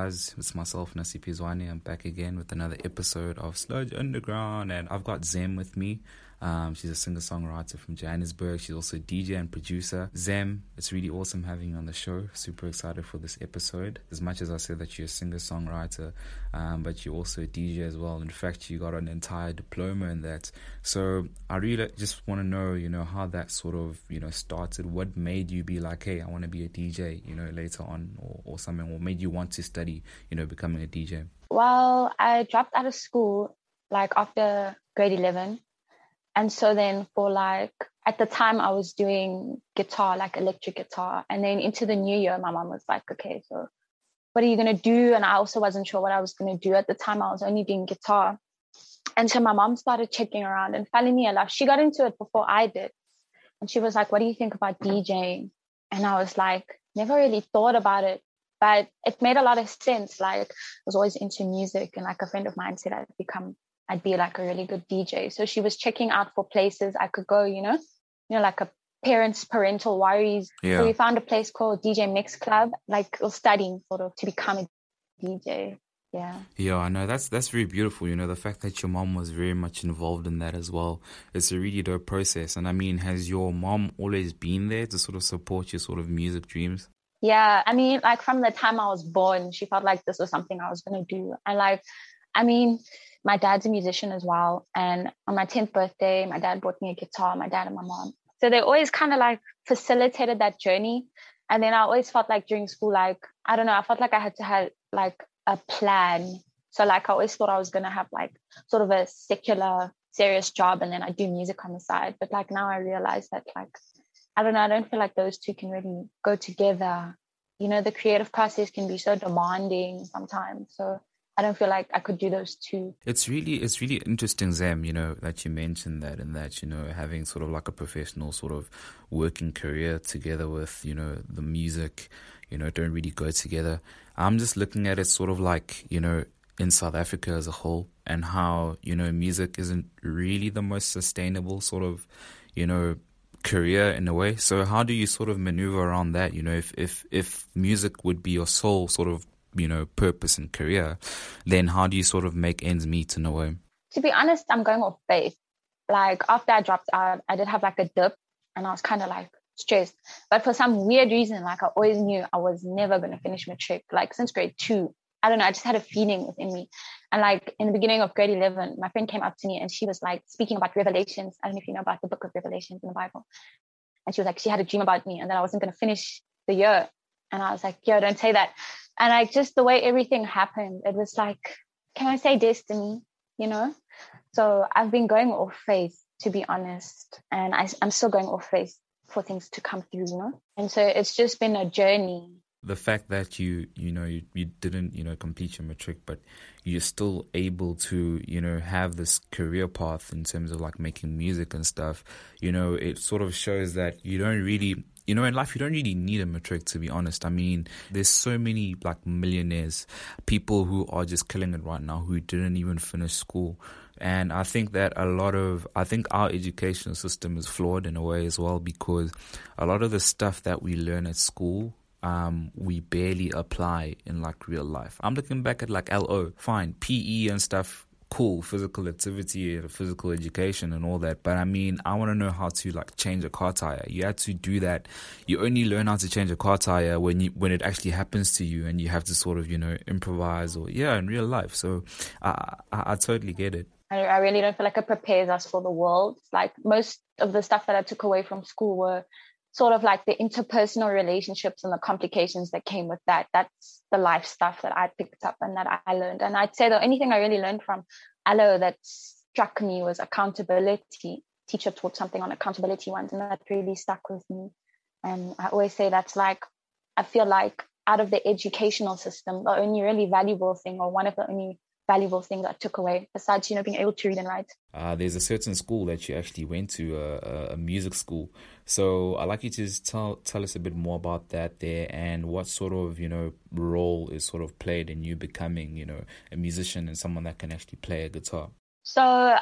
guys? It's myself, Nasi Pizwani. I'm back again with another episode of Sludge Underground, and I've got Zem with me. She's a singer-songwriter from Johannesburg. She's also a DJ and producer. Zem, it's really awesome having you on the show. Super excited for this episode. As much as I said that you're a singer-songwriter, but you're also a DJ as well. In fact, you got an entire diploma in that. So I really just want to know, how that sort of, started. What made you be like, hey, I want to be a DJ, later on or something? What made you want to study, becoming a DJ? Well, I dropped out of school, after grade 11. And so then at the time I was doing guitar, electric guitar. And then into the new year, my mom was like, okay, so what are you going to do? And I also wasn't sure what I was going to do. At the time, I was only doing guitar. And so my mom started checking around, and funnily enough, she got into it before I did. And she was like, what do you think about DJing? And I was like, never really thought about it, but it made a lot of sense. I was always into music, and a friend of mine said I'd be a really good DJ. So she was checking out for places I could go, a parental worries. Yeah. So we found a place called DJ Mix Club, studying sort of to become a DJ. Yeah. Yeah, I know. That's very beautiful. The fact that your mom was very much involved in that as well. It's a really dope process. And I mean, has your mom always been there to sort of support your sort of music dreams? Yeah. I mean, from the time I was born, she felt like this was something I was going to do. And my dad's a musician as well. And on my 10th birthday, my dad bought me a guitar, my dad and my mom. So they always kind of facilitated that journey. And then I always felt during school, I don't know, I felt like I had to have a plan. So I always thought I was going to have sort of a secular, serious job, and then I do music on the side. But now I realize that I don't know, I don't feel like those two can really go together. The creative process can be so demanding sometimes. So I don't feel like I could do those two. It's really interesting, Zem, that you mentioned that, and that, having sort of a professional sort of working career together with, the music, don't really go together. I'm just looking at it sort of in South Africa as a whole, and how, music isn't really the most sustainable sort of, career in a way. So how do you sort of maneuver around that? If music would be your sole sort of, purpose and career, then how do you sort of make ends meet in a way? To be honest, I'm going off faith. After I dropped out, I did have a dip, and I was kind of stressed. But for some weird reason, I always knew I was never going to finish matric. Since grade 2, I don't know, I just had a feeling within me. And in the beginning of grade 11, my friend came up to me, and she was speaking about Revelations. I don't know if you know about the book of Revelations in the Bible. And she was she had a dream about me, and that I wasn't going to finish the year. And I was like, yo, don't say that. And just the way everything happened, it was can I say destiny, So I've been going off faith, to be honest. And I'm still going off faith for things to come through, And so it's just been a journey. The fact that you didn't, complete your matric, but you're still able to, have this career path in terms of making music and stuff, it sort of shows that you don't really, in life, you don't really need a matric, to be honest. I mean, there's so many millionaires, people who are just killing it right now, who didn't even finish school. And I think that our educational system is flawed in a way as well, because a lot of the stuff that we learn at school, we barely apply in real life. I'm looking back at LO, fine, PE and stuff, cool, physical activity, physical education and all that. But I mean, I want to know how to change a car tire. You had to do that. You only learn how to change a car tire when it actually happens to you, and you have to sort of, improvise in real life. So I totally get it. I really don't feel it prepares us for the world. Most of the stuff that I took away from school were sort of the interpersonal relationships and the complications that came with that. That's the life stuff that I picked up and that I learned. And I'd say the only thing I really learned from Allo that struck me was accountability. Teacher taught something on accountability once, and that really stuck with me. And I always say that's I feel out of the educational system, the only really valuable thing, or one of the only valuable things I took away, besides being able to read and write. There's a certain school that you actually went to, a music school. So I'd like you to just tell us a bit more about that there, and what sort of role is sort of played in you becoming a musician and someone that can actually play a guitar. So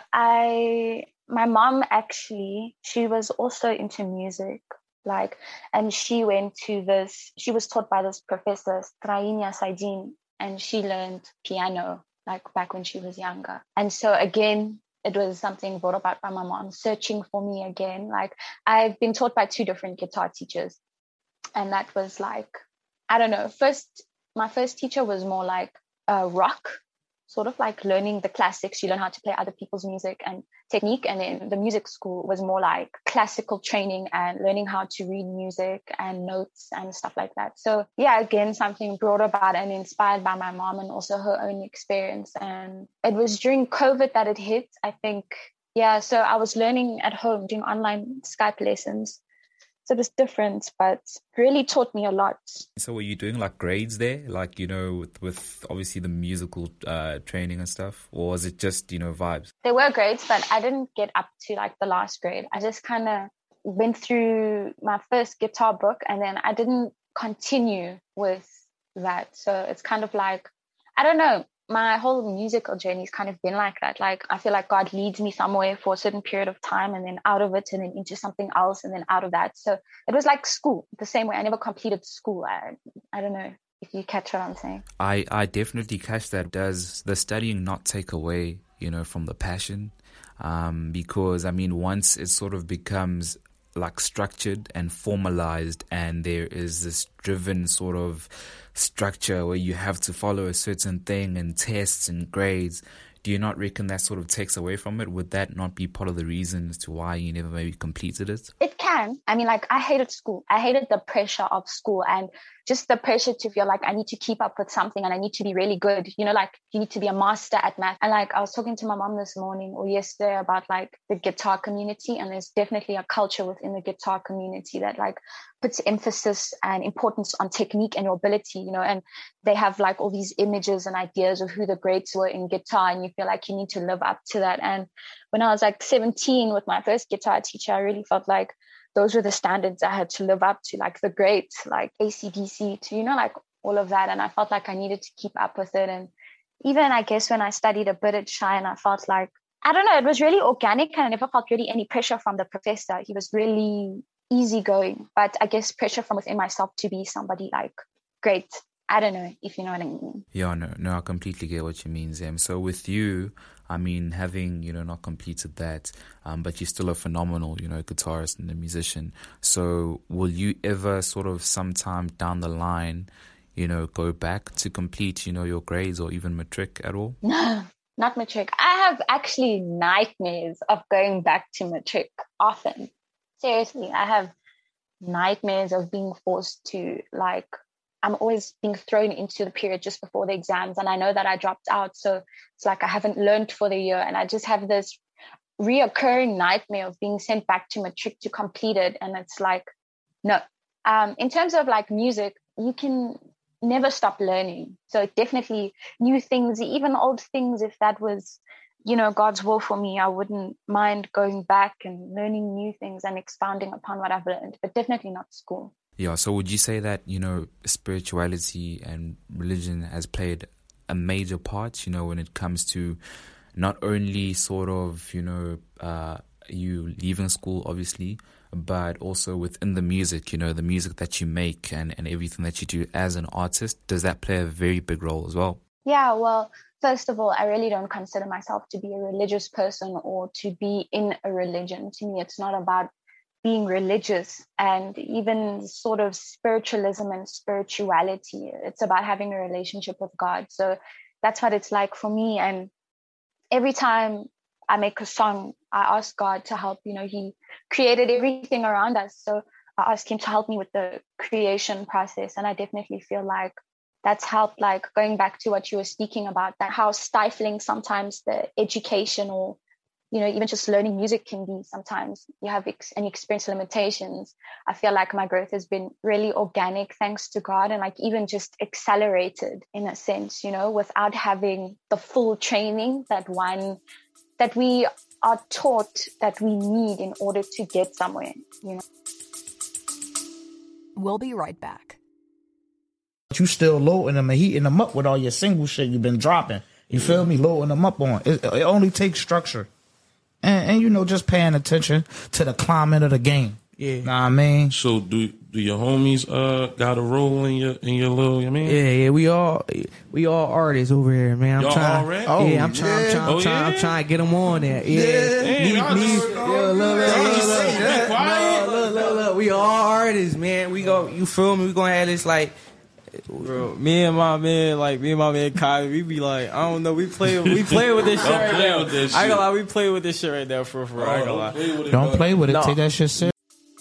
my mom actually, she was also into music, and she was taught by this professor, Strainia Saidin. and she learned piano like back when she was younger. And so again, it was something brought about by my mom, searching for me again. Like, I've been taught by 2 different guitar teachers. And that was like, I don't know, my first teacher was more like rock, sort of like learning the classics. You learn how to play other people's music and technique. And then the music school was more like classical training and learning how to read music and notes and stuff like that. So yeah, again, something brought about and inspired by my mom and also her own experience. And it was during COVID that it hit, I think. Yeah, so I was learning at home, doing online Skype lessons. So it was different, but really taught me a lot. So were you doing like grades there? Like, with obviously the musical training and stuff? Or was it just, vibes? There were grades, but I didn't get up to like the last grade. I just kind of went through my first guitar book and then I didn't continue with that. So it's kind of like, I don't know. My whole musical journey has kind of been like that. Like, I feel like God leads me somewhere for a certain period of time and then out of it and then into something else and then out of that. So it was like school, the same way. I never completed school. I don't know if you catch what I'm saying. I definitely catch that. Does the studying not take away, from the passion? Because, once it sort of becomes like structured and formalized and there is this driven sort of structure where you have to follow a certain thing and tests and grades, do you not reckon that sort of takes away from it? Would that not be part of the reason as to why you never maybe completed it? It can. I hated school. I hated the pressure of school and just the pressure to feel like I need to keep up with something and I need to be really good. Like you need to be a master at math. And like I was talking to my mom this morning or yesterday about like the guitar community, and there's definitely a culture within the guitar community that like puts emphasis and importance on technique and your ability, and they have like all these images and ideas of who the greats were in guitar, and you feel like you need to live up to that. And when I was like 17 with my first guitar teacher, I really felt like those were the standards I had to live up to, like the greats, like AC/DC, to, like all of that. And I felt like I needed to keep up with it. And even I guess when I studied a bit at Shine, I felt like, I don't know, it was really organic and I never felt really any pressure from the professor. He was really easygoing, but I guess pressure from within myself to be somebody like great. I don't know if you know what I mean. Yeah, no, I completely get what you mean, Zem. So with you, having, not completed that, but you're still a phenomenal, guitarist and a musician. So will you ever sort of sometime down the line, go back to complete, your grades or even matric at all? No, not matric. I have actually nightmares of going back to matric often. Seriously, I have nightmares of being forced to like, I'm always being thrown into the period just before the exams. And I know that I dropped out. So it's like I haven't learned for the year. And I just have this reoccurring nightmare of being sent back to matric to complete it. And it's like, no. In terms of like music, you can never stop learning. So definitely new things, even old things, if that was, God's will for me, I wouldn't mind going back and learning new things and expounding upon what I've learned, but definitely not school. Yeah, so would you say that, spirituality and religion has played a major part, when it comes to not only sort of, you leaving school, obviously, but also within the music, the music that you make and everything that you do as an artist? Does that play a very big role as well? Yeah, well, first of all, I really don't consider myself to be a religious person or to be in a religion. To me, it's not about being religious and even sort of spiritualism and spirituality. It's about having a relationship with God. So that's what it's like for me. And every time I make a song, I ask God to help. He created everything around us. So I ask him to help me with the creation process. And I definitely feel like that's helped, like going back to what you were speaking about, that how stifling sometimes the education or even just learning music can be sometimes. You have and you experience limitations. I feel like my growth has been really organic thanks to God, and like even just accelerated in a sense, without having the full training that we are taught that we need in order to get somewhere, We'll be right back. You still loading them and heating them up with all your single shit you've been dropping. You feel me? Loading them up on. It only takes structure. And just paying attention to the climate of the game. Yeah. Know what I mean? So do do your homies got a role in your little? I mean, Yeah, we all artists over here, man. Y'all all rap? I'm trying to get them on there. Yeah, look, we all artists, man. You feel me? We gonna have this like. Bro, me and my man Kai, we be like, I don't know, we play with this shit right now. I ain't gonna lie, we play with this shit right now for I ain't gonna lie. Don't play with it. Take that shit serious.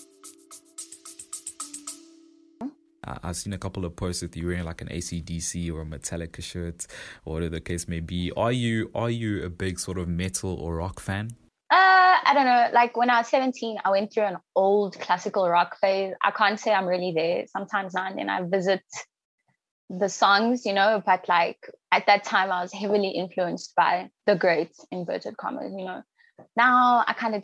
I've seen a couple of posts with you wearing like an AC/DC or a Metallica shirt, or whatever the case may be. Are you a big sort of metal or rock fan? I don't know. Like when I was 17, I went through an old classical rock phase. I can't say I'm really there. Sometimes now and then I visit the songs, you know, but like at that time I was heavily influenced by the great inverted commas, you know. Now I kind of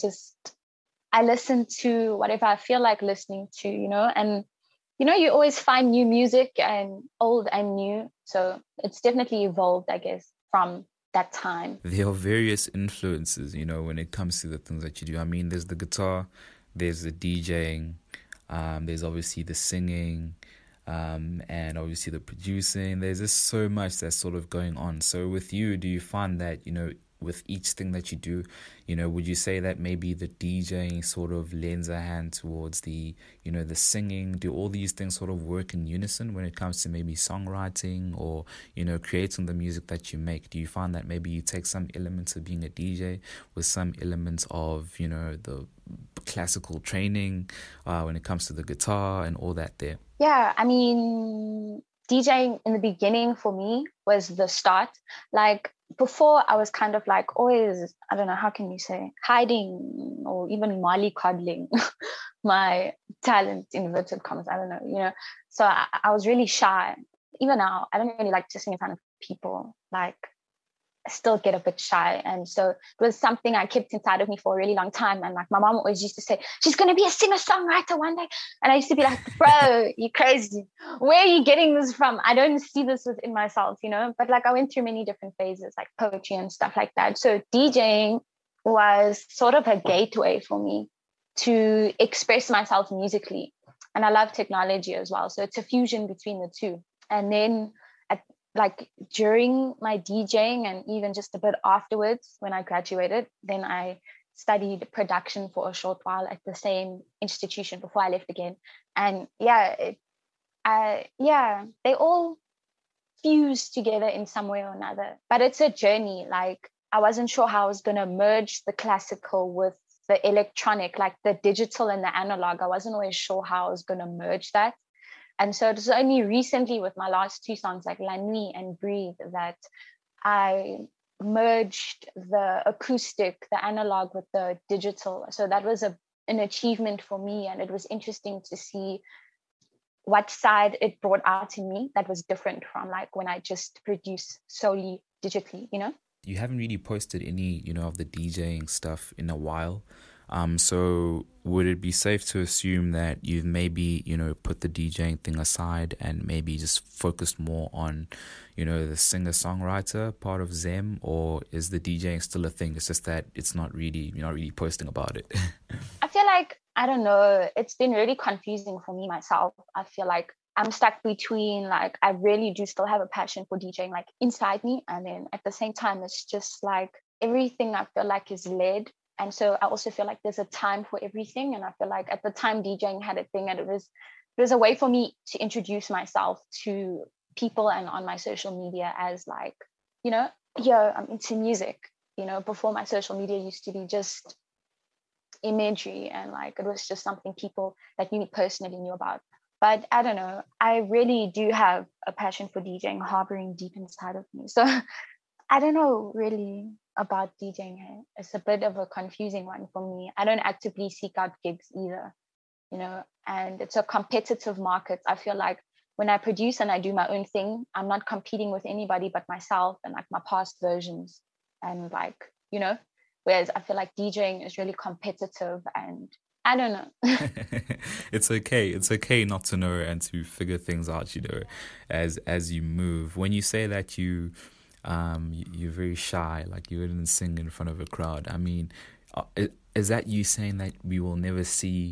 I listen to whatever I feel like listening to, you know, and you know, you always find new music and old and new. So it's definitely evolved, I guess, from that time. There are various influences, you know, when it comes to the things that you do. I mean, there's the guitar, there's the DJing, there's obviously the singing, and obviously the producing. There's just so much that's sort of going on. So with you, do you find that, you know, with each thing that you do, you know, would you say that maybe the DJing sort of lends a hand towards the, you know, the singing? Do all these things sort of work in unison when it comes to maybe songwriting or, you know, creating the music that you make? Do you find that maybe you take some elements of being a DJ with some elements of, you know, the classical training when it comes to the guitar and all that there? Yeah, I mean, DJing in the beginning for me was the start. Like before, I was kind of like always, I don't know, how can you say, hiding or even mollycoddling my talent, inverted commas, I don't know, you know. So I was really shy. Even now, I don't really like to sing in front of people. Like, I still get a bit shy. And so it was something I kept inside of me for a really long time. And like my mom always used to say, she's going to be a singer-songwriter one day. And I used to be like, bro, you crazy. Where are you getting this from? I don't see this within myself, you know? But like I went through many different phases, like poetry and stuff like that. So DJing was sort of a gateway for me to express myself musically. And I love technology as well. So it's a fusion between the two. And then like during my DJing and even just a bit afterwards when I graduated, then I studied production for a short while at the same institution before I left again. And they all fuse together in some way or another. But it's a journey. Like I wasn't sure how I was going to merge the classical with the electronic, like the digital and the analog. I wasn't always sure how I was going to merge that. And so it was only recently with my last two songs, like La Nuit and Breathe, that I merged the acoustic, the analog with the digital. So that was an achievement for me. And it was interesting to see what side it brought out in me that was different from like when I just produce solely digitally, you know? You haven't really posted any, you know, of the DJing stuff in a while. So would it be safe to assume that you've maybe, you know, put the DJing thing aside and maybe just focused more on, you know, the singer-songwriter part of Zem, or is the DJing still a thing? It's just that you're not really posting about it. I feel like, I don't know, it's been really confusing for me myself. I feel like I'm stuck between like, I really do still have a passion for DJing like inside me. And then at the same time, it's just like everything I feel like is led. And so I also feel like there's a time for everything. And I feel like at the time DJing had a thing, and it was a way for me to introduce myself to people and on my social media as like, you know, I'm into music. You know, before my social media used to be just imagery, and like it was just something people that knew me personally knew about. But I don't know, I really do have a passion for DJing harboring deep inside of me. So I don't know really about DJing. It's a bit of a confusing one for me. I don't actively seek out gigs either, you know, and it's a competitive market. I feel like when I produce and I do my own thing, I'm not competing with anybody but myself and like my past versions. And like, you know, whereas I feel like DJing is really competitive, and I don't know. It's okay. It's okay not to know and to figure things out, you know, as you move. When you say that you're very shy, like you wouldn't sing in front of a crowd. I mean, is that you saying that we will never see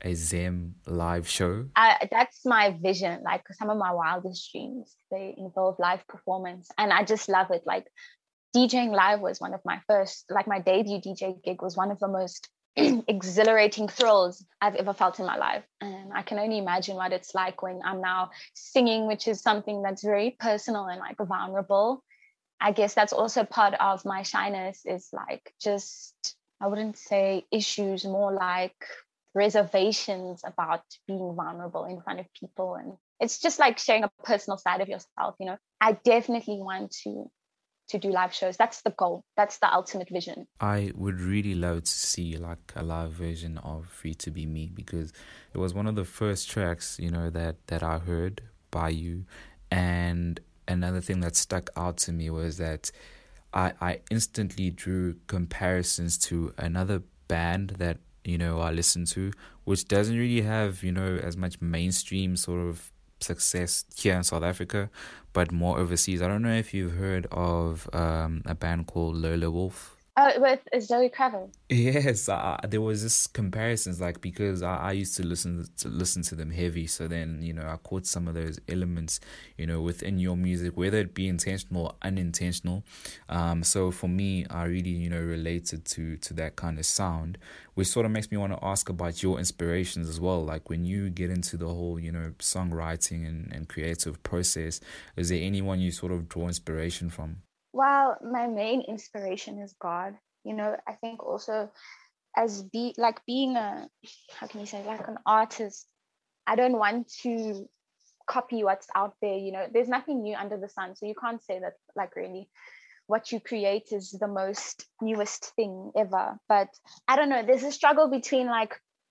a Zem live show? That's my vision. Like some of my wildest dreams, they involve live performance, and I just love it. Like DJing live was one of my first, like my debut DJ gig was one of the most exhilarating thrills I've ever felt in my life. And I can only imagine what it's like when I'm now singing, which is something that's very personal and like vulnerable. I guess that's also part of my shyness, is like just, I wouldn't say issues, more like reservations about being vulnerable in front of people. And it's just like sharing a personal side of yourself, you know. I definitely want to do live shows. That's the goal. That's the ultimate vision. I would really love to see like a live version of Free to Be Me, because it was one of the first tracks, you know, that I heard by you. And another thing that stuck out to me was that I instantly drew comparisons to another band that, you know, I listen to, which doesn't really have, you know, as much mainstream sort of success here in South Africa, but more overseas. I don't know if you've heard of a band called Lola Wolf. With Zoe Kravitz. Yes, there was this comparisons, like, because I used to listen to them heavy, so then, you know, I caught some of those elements, you know, within your music, whether it be intentional or unintentional. So for me, I really, you know, related to that kind of sound, which sort of makes me want to ask about your inspirations as well. Like when you get into the whole, you know, songwriting and creative process, is there anyone you sort of draw inspiration from? Well, my main inspiration is God. You know, I think also as being a, how can you say, like an artist, I don't want to copy what's out there. You know, there's nothing new under the sun. So you can't say that like really what you create is the most newest thing ever. But I don't know, there's a struggle between like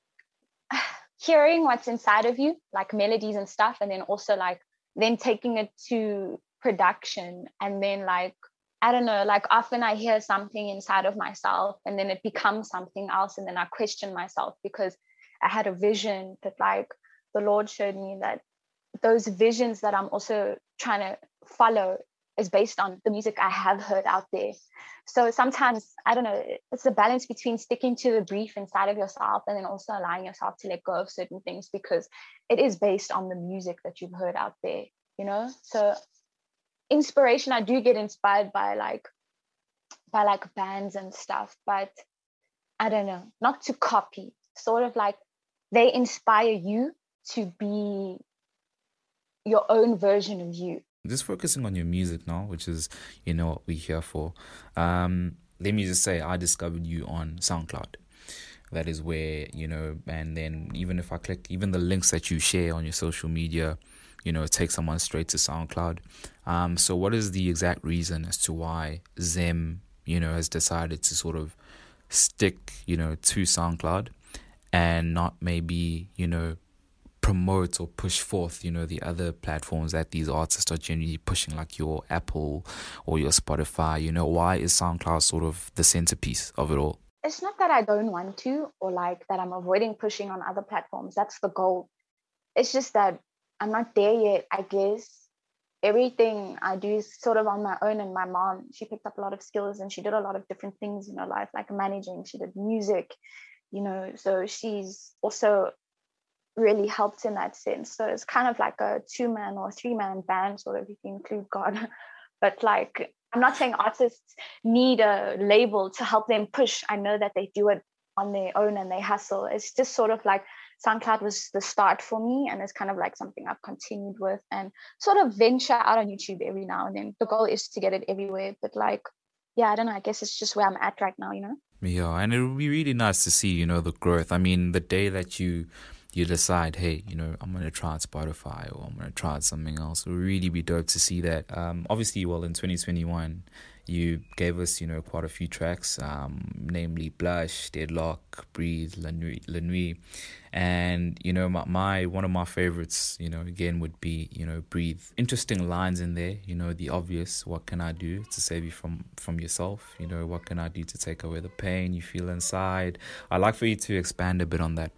hearing what's inside of you, like melodies and stuff, and then also like then taking it to production, and then like, I don't know, like often I hear something inside of myself and then it becomes something else, and then I question myself because I had a vision that like the Lord showed me that those visions that I'm also trying to follow is based on the music I have heard out there. So sometimes, I don't know, it's a balance between sticking to the brief inside of yourself and then also allowing yourself to let go of certain things, because it is based on the music that you've heard out there, you know? So inspiration, I do get inspired by bands and stuff, but I don't know, not to copy, sort of like they inspire you to be your own version of you. Just focusing on your music now, which is, you know, what we're here for. Let me just say, I discovered you on SoundCloud. That is where, you know, and then even if I click, even the links that you share on your social media, you know, it takes someone straight to SoundCloud. So what is the exact reason as to why Zem, you know, has decided to sort of stick, you know, to SoundCloud and not maybe, you know, promote or push forth, you know, the other platforms that these artists are generally pushing, like your Apple or your Spotify? You know, why is SoundCloud sort of the centerpiece of it all? It's not that I don't want to, or like that I'm avoiding pushing on other platforms. That's the goal. It's just that I'm not there yet, I guess. Everything I do is sort of on my own, and my mom, she picked up a lot of skills and she did a lot of different things in her life, like managing. She did music, you know, so she's also really helped in that sense. So it's kind of like a 2-man or 3-man band, sort of, if you include God. But like, I'm not saying artists need a label to help them push. I know that they do it on their own and they hustle. It's just sort of like SoundCloud was the start for me, and it's kind of like something I've continued with and sort of venture out on YouTube every now and then. The goal is to get it everywhere, but like, yeah, I don't know, I guess it's just where I'm at right now, you know? Yeah, and it would be really nice to see, you know, the growth. I mean, the day that you decide, hey, you know, I'm going to try out Spotify or I'm going to try out something else, it would really be dope to see that. Obviously, well, in 2021, you gave us, you know, quite a few tracks, namely Blush, Deadlock, Breathe, La Nuit. And, you know, one of my favorites, you know, again, would be, you know, Breathe. Interesting lines in there, you know, the obvious, what can I do to save you from yourself? You know, what can I do to take away the pain you feel inside? I'd like for you to expand a bit on that.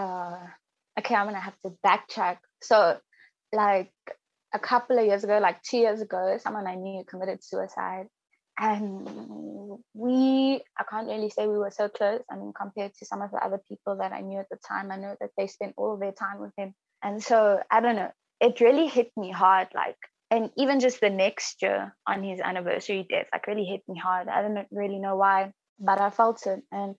Okay, I'm going to have to backtrack. So, like, a couple of years ago, like 2 years ago, someone I knew committed suicide. And I can't really say we were so close. I mean, compared to some of the other people that I knew at the time, I know that they spent all of their time with him. And so, I don't know, it really hit me hard, like, and even just the next year on his anniversary death, like, really hit me hard. I don't really know why, but I felt it. And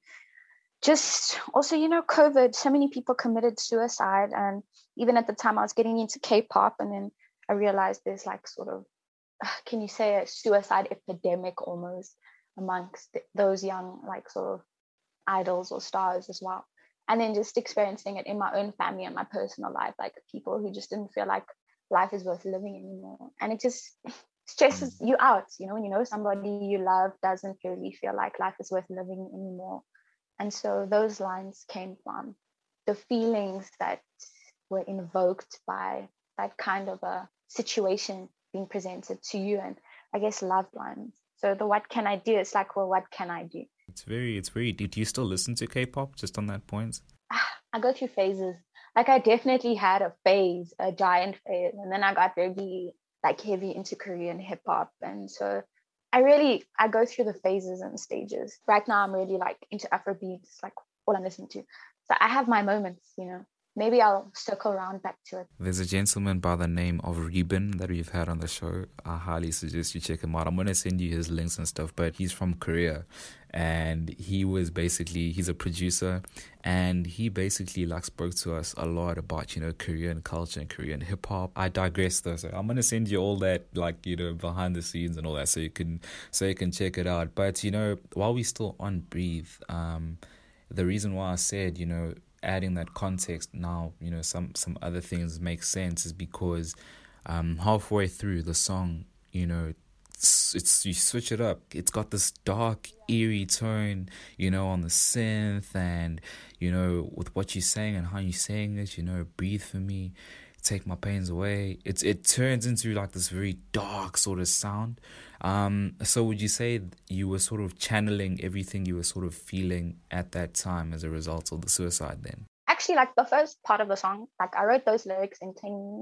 just also, you know, COVID, so many people committed suicide. And even at the time I was getting into K-pop, and then I realized there's like sort of, can you say a suicide epidemic almost amongst those young, like, sort of idols or stars as well. And then just experiencing it in my own family and my personal life, like people who just didn't feel like life is worth living anymore. And it just stresses you out, you know, when you know somebody you love doesn't really feel like life is worth living anymore. And so those lines came from the feelings that were invoked by that kind of a situation being presented to you and, I guess, loved ones. So the what can I do? It's like, well, what can I do? It's very deep. Do you still listen to K-pop, just on that point? I go through phases. Like, I definitely had a phase, a giant phase. And then I got really, like, heavy into Korean hip-hop. And so I go through the phases and stages. Right now, I'm really, like, into Afrobeats, like, all I'm listening to. So I have my moments, you know. Maybe I'll circle around back to it. There's a gentleman by the name of Reben that we've had on the show. I highly suggest you check him out. I'm going to send you his links and stuff, but he's from Korea. And he's a producer, and he basically, like, spoke to us a lot about, you know, Korean culture and Korean hip hop. I digress though, so I'm gonna send you all that, like, you know, behind the scenes and all that, so you can check it out. But, you know, while we're still on Breathe, the reason why I said, you know, adding that context now, you know, some other things make sense is because halfway through the song, you know, it's you switch it up. It's got this dark, eerie tone, you know, on the synth, and, you know, with what you're saying and how you're saying it, you know, breathe for me, take my pains away. It turns into like this very dark sort of sound. So would you say you were sort of channeling everything you were sort of feeling at that time as a result of the suicide then? Actually, like, the first part of the song, like, I wrote those lyrics in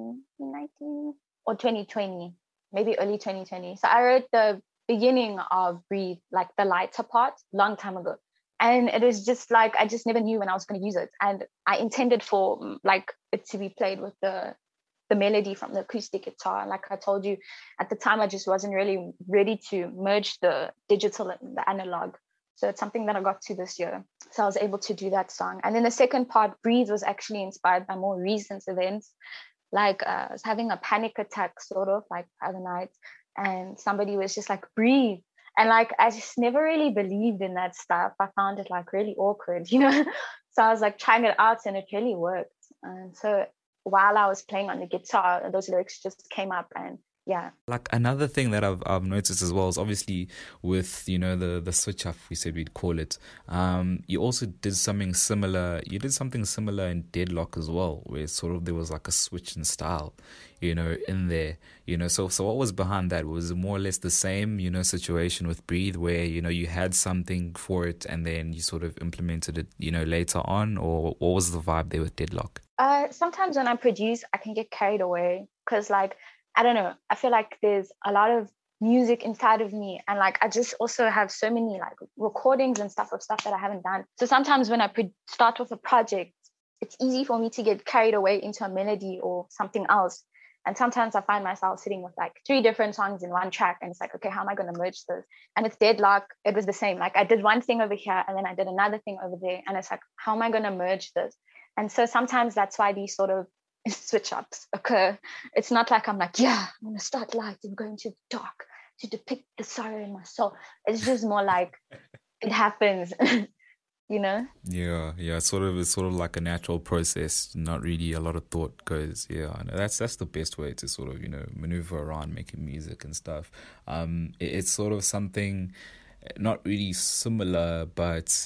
2019 or 2020. Maybe early 2020. So I wrote the beginning of Breathe, like the lighter part, long time ago. And it was just like, I just never knew when I was going to use it. And I intended for, like, it to be played with the melody from the acoustic guitar. Like I told you, at the time, I just wasn't really ready to merge the digital and the analog. So it's something that I got to this year. So I was able to do that song. And then the second part, Breathe, was actually inspired by more recent events. Like, I was having a panic attack, sort of, like, the other night, and somebody was just like, breathe. And, like, I just never really believed in that stuff. I found it, like, really awkward, you know? So I was, like, trying it out, and it really worked. And so while I was playing on the guitar, those lyrics just came up, and yeah. Like, another thing that I've noticed as well is obviously with, you know, the switch up, we said we'd call it. You also did something similar. You did something similar in Deadlock as well, where sort of there was like a switch in style, you know, in there. You know, so what was behind that? Was it more or less the same, you know, situation with Breathe, where, you know, you had something for it and then you sort of implemented it, you know, later on, or what was the vibe there with Deadlock? Sometimes when I produce, I can get carried away because, like, I don't know, I feel like there's a lot of music inside of me, and, like, I just also have so many, like, recordings and stuff of stuff that I haven't done. So sometimes when I start with a project, it's easy for me to get carried away into a melody or something else. And sometimes I find myself sitting with, like, 3 different songs in one track, and it's like, okay, how am I going to merge this? And with Deadlock, it was the same. Like, I did one thing over here and then I did another thing over there, and it's like, how am I going to merge this? And so sometimes that's why these sort of switch ups occur. It's not like I'm like, yeah, I'm going to start light and go into the dark to depict the sorrow in my soul. It's just more like it happens, you know? Yeah. It's sort of like a natural process. Not really a lot of thought goes. Yeah, I know. That's the best way to sort of, you know, maneuver around making music and stuff. It's sort of something not really similar, but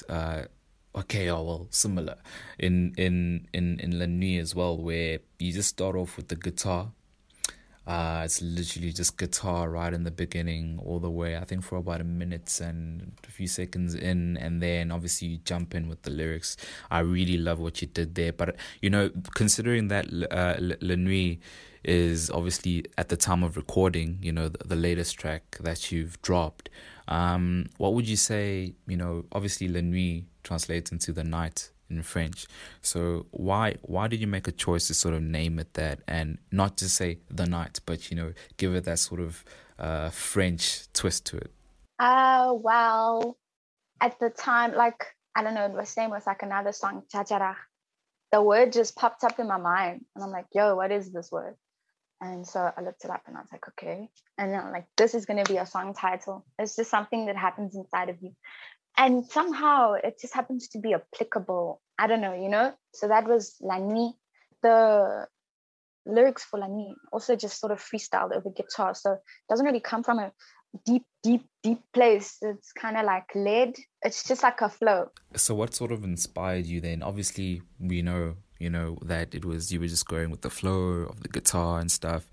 similar in La Nuit as well, where you just start off with the guitar. It's literally just guitar right in the beginning all the way, I think, for about a minute and a few seconds in, and then obviously you jump in with the lyrics. I really love what you did there, but, you know, considering that La Nuit is obviously at the time of recording, you know, the latest track that you've dropped, What would you say, obviously La Nuit translates into the night in French. So why did you make a choice to sort of name it that and not just say the night, but, give it that sort of French twist to it? Well, at the time, like, I don't know, it was same with like another song, Chachara. The word just popped up in my mind and I'm like, yo, what is this word? And so I looked it up and I was like, okay. And then I'm like, this is going to be a song title. It's just something that happens inside of you. And somehow it just happens to be applicable. I don't know, So that was La Nuit. The lyrics for La Nuit also just sort of freestyled over guitar. So it doesn't really come from a deep place. It's kind of like lead. It's just like a flow. So what sort of inspired you then? Obviously, we know that you were just going with the flow of the guitar and stuff.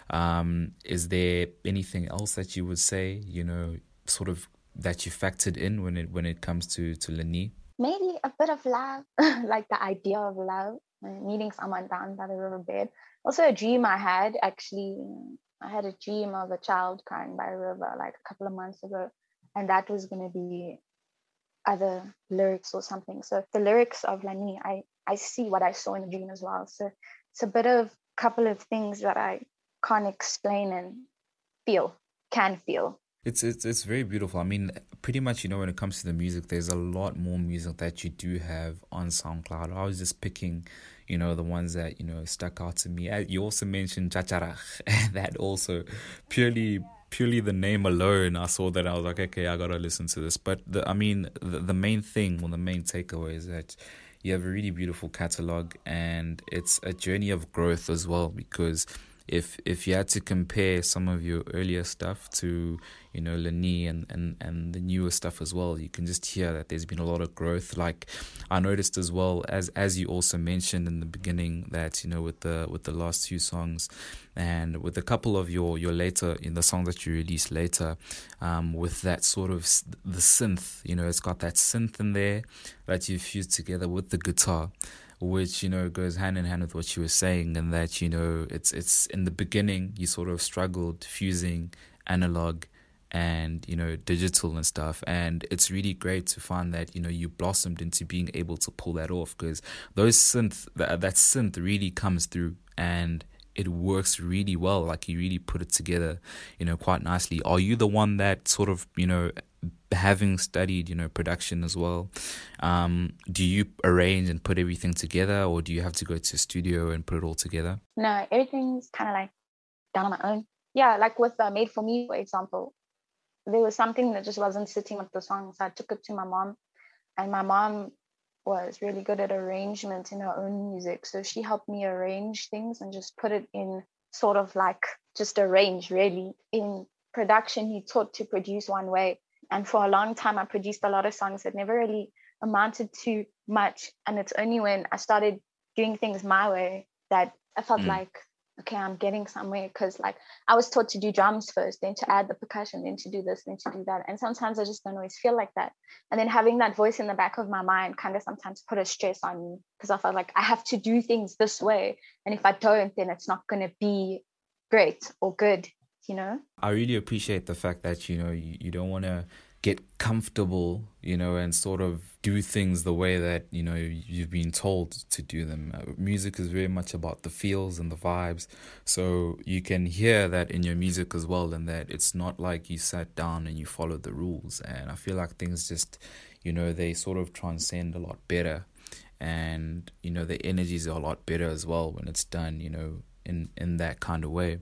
Is there anything else that you would say, sort of that you factored in when it comes to La Nuit? Maybe a bit of love, like the idea of love, meeting someone down by the riverbed. Also a dream I had, actually. I had a dream of a child crying by a river like a couple of months ago, and that was going to be other lyrics or something. So the lyrics of La Nuit, I see what I saw in the dream as well. So it's a bit of couple of things that I can't explain and can feel. It's very beautiful. I mean, pretty much, when it comes to the music, there's a lot more music that you do have on SoundCloud. I was just picking, the ones that, stuck out to me. You also mentioned Chachara, and that also purely the name alone, I saw that I was like, okay, I gotta listen to this. But the main thing, the main takeaway is that you have a really beautiful catalog, and it's a journey of growth as well, because if you had to compare some of your earlier stuff to, La Nuit and the newer stuff as well, you can just hear that there's been a lot of growth. Like I noticed as well, as you also mentioned in the beginning, that, with the last two songs and with a couple of your later, in the songs that you released later, with that sort of the synth, it's got that synth in there that you fused together with the guitar, which, goes hand in hand with what you were saying, and that, it's in the beginning, you sort of struggled fusing analog and, digital and stuff. And it's really great to find that, you blossomed into being able to pull that off, because that synth really comes through and it works really well. Like you really put it together, quite nicely. Are you the one that sort of, having studied, production as well, do you arrange and put everything together, or do you have to go to a studio and put it all together? No, everything's kind of like done on my own. Yeah, like with Made For Me, for example, there was something that just wasn't sitting with the song. So I took it to my mom, and my mom was really good at arrangement in her own music. So she helped me arrange things and just put it in sort of like just arrange really. In production, he taught to produce one way. And for a long time, I produced a lot of songs that never really amounted to much. And it's only when I started doing things my way that I felt like, okay, I'm getting somewhere. Because like I was taught to do drums first, then to add the percussion, then to do this, then to do that. And sometimes I just don't always feel like that. And then having that voice in the back of my mind kind of sometimes put a stress on me, because I felt like I have to do things this way. And if I don't, then it's not going to be great or good. I really appreciate the fact that, you don't want to get comfortable, and sort of do things the way that, you've been told to do them. Music is very much about the feels and the vibes. So you can hear that in your music as well, and that it's not like you sat down and you followed the rules. And I feel like things just, they sort of transcend a lot better. And, the energies are a lot better as well when it's done, in that kind of way.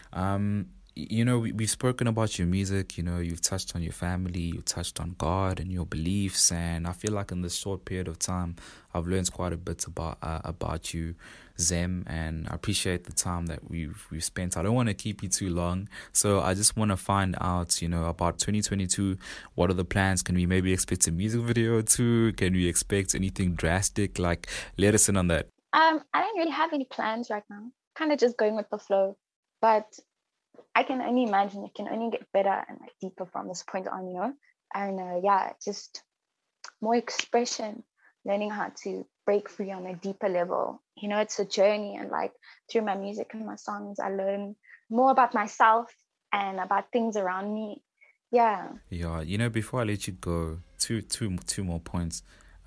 We've spoken about your music, you've touched on your family, you've touched on God and your beliefs, and I feel like in this short period of time, I've learned quite a bit about you, Zem, and I appreciate the time that we've spent. I don't want to keep you too long, so I just want to find out, about 2022. What are the plans? Can we maybe expect a music video or two? Can we expect anything drastic? Like, let us in on that. I don't really have any plans right now. Kind of just going with the flow, but I can only imagine it can only get better and like deeper from this point on, and just more expression, learning how to break free on a deeper level. It's a journey, and like through my music and my songs, I learn more about myself and about things around me. Yeah. Yeah, you know, before I let you go, two more points.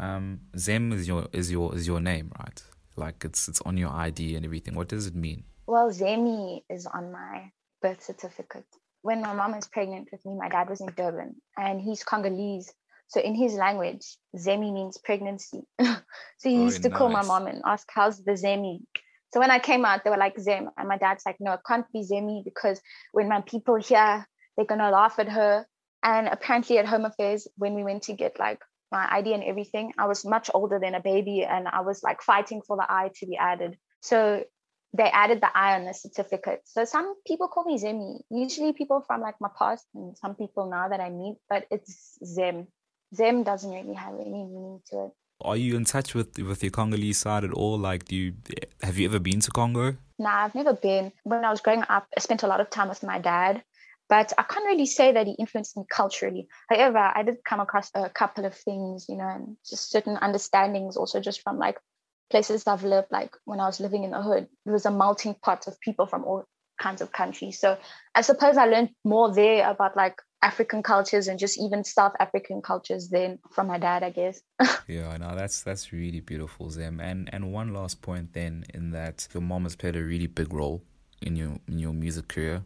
Zem is your name, right? Like it's on your ID and everything. What does it mean? Well, Zemi is on my birth certificate. When my mom was pregnant with me, my dad was in Durban and he's Congolese. So in his language, Zemi means pregnancy. So he used to call my mom and ask, how's the Zemi? So when I came out, they were like, Zem. And my dad's like, no, it can't be Zemi because when my people hear, they're going to laugh at her. And apparently at Home Affairs, when we went to get like my ID and everything, I was much older than a baby and I was like fighting for the I to be added. So they added the I on the certificate. So some people call me Zemi, usually people from like my past and some people now that I meet, but it's Zem. Zem doesn't really have any meaning to it. Are you in touch with your Congolese side at all? Like, have you ever been to Congo? Nah, I've never been. When I was growing up, I spent a lot of time with my dad, but I can't really say that he influenced me culturally. However, I did come across a couple of things, you know, and just certain understandings also just from like places I've lived, like when I was living in the hood, it was a melting pot of people from all kinds of countries. So I suppose I learned more there about like African cultures and just even South African cultures than from my dad, I guess. Yeah, no, that's really beautiful, Zem. And one last point then, in that your mom has played a really big role in your music career.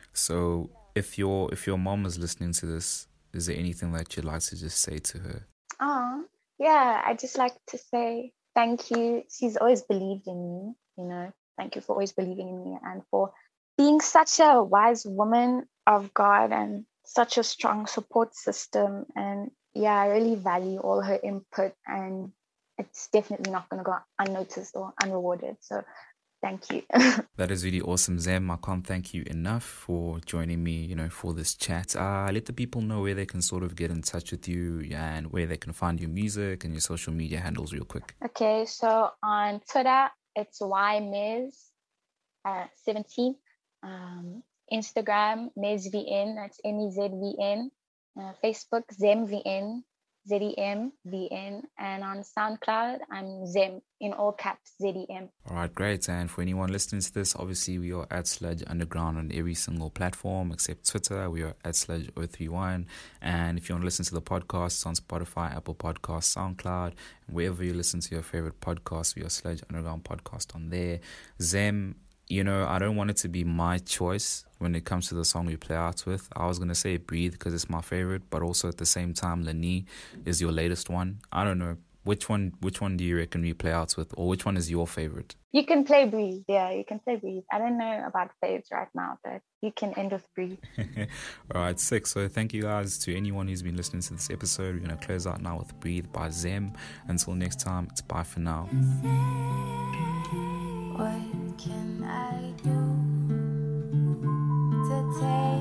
So if your mom is listening to this, is there anything that you'd like to just say to her? Oh, yeah, I just like to say thank you. She's always believed in me, you know. Thank you for always believing in me and for being such a wise woman of God and such a strong support system. And yeah, I really value all her input and it's definitely not going to go unnoticed or unrewarded. So thank you. That is really awesome, Zem. I can't thank you enough for joining me, you know, for this chat. Let the people know where they can sort of get in touch with you and where they can find your music and your social media handles real quick. Okay, so on Twitter, it's YMez17. Instagram, MEZVN, that's MEZVN. Facebook, ZemVN, ZEMVN. And on SoundCloud, I'm Zem, in all caps, ZEM. All right, great. And for anyone listening to this, obviously we are at Sludge Underground on every single platform except Twitter. We are at Sludge031. And if you want to listen to the podcasts on Spotify, Apple Podcasts, SoundCloud, and wherever you listen to your favorite podcast, we are Sludge Underground Podcast on there. Zem, you know, I don't want it to be my choice when it comes to the song we play out with. I was going to say Breathe because it's my favorite, but also at the same time, Lani is your latest one. I don't know. Which one do you reckon we play out with, or which one is your favorite? You can play Breathe. Yeah, you can play Breathe. I don't know about faves right now, but you can end with Breathe. All right, sick. So thank you guys to anyone who's been listening to this episode. We're going to close out now with Breathe by Zem. Until next time, it's bye for now. What can I do to take